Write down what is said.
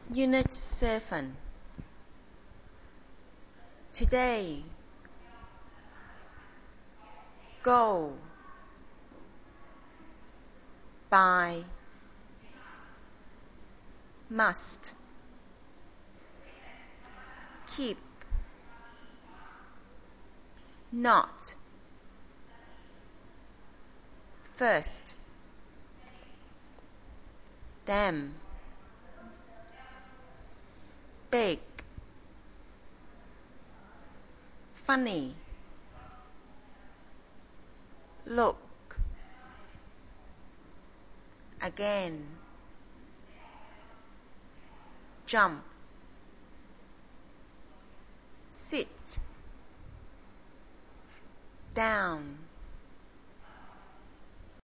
Unit 7. Today. Go. Buy. Must. Keep. Not. First. Them. Big. Funny. Look. Again. Jump. Sit. Down.